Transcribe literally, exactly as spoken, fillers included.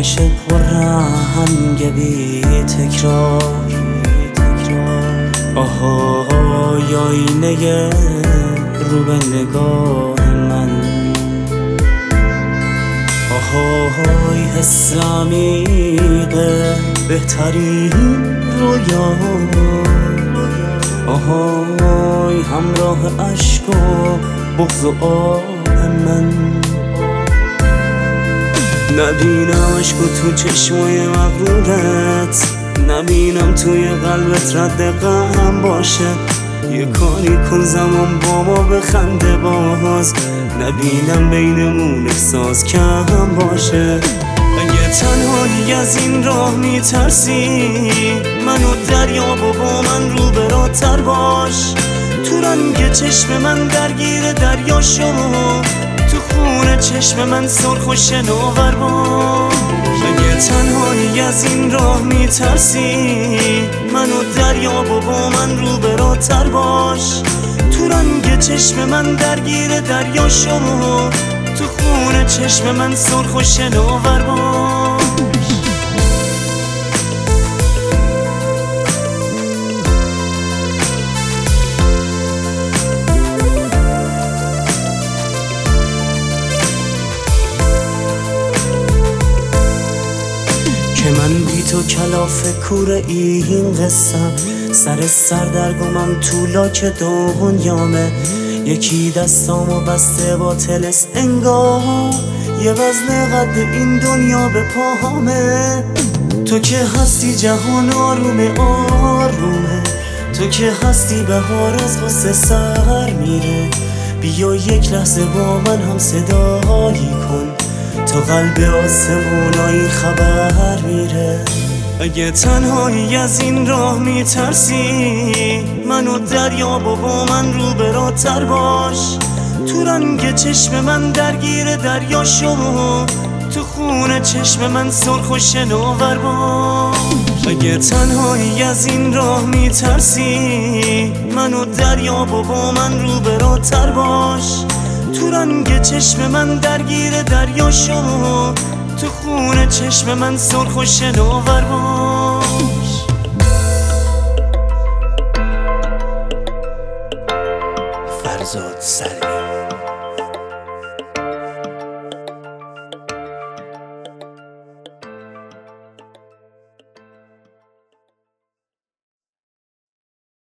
همیشه پررنگ بی تکرار. آهای آینه رو به نگاه من، آهای حس عمیقه بهترین رویا، آهای همراه عشق و بغض و آه من. نبینم عشق تو چشمای مغرورت، نبینم توی قلبت رد غم باشه. یه کاری کن زمان با ما بخنده باز، نبینم بینمون احساس کم باشه. اگه تنهایی از این راه میترسی، منو دریاب و با من رو براتر باش. تو رنگ چشم من درگیر دریا شو، تو خون چشم من سرخ و شناور باش. اگه تنهایی از این راه میترسی، منو دریاب و با من رو براتر باش. تو رنگ چشم من درگیر دریا شو، تو خون چشم من سرخ و شناور باش. که من بی تو کلافه کور این قصم، سر سردرگمم تو لاک دنیامه. یکی دستامو بسته با طلس انگار، یه وزن قد این دنیا به پاهامه. تو که هستی جهان آرومه آرومه، تو که هستی بهار از غصه سر میره. بیا یک لحظه با من هم صدایی کن، تو قلب آسمونایی خبر میره. اگه تنهایی از این راه میترسی، منو دریاب و با من رو براتر باش. تو رنگ چشم من درگیر دریا شو، تو خون چشم من سرخ و شناور باش. اگه تنهایی از این راه میترسی، منو دریاب و با من رو براتر باش. تو رنگ چشم من درگیر دریا شو، تو خون چشم من سرخ و شناور باش. فرزاد سری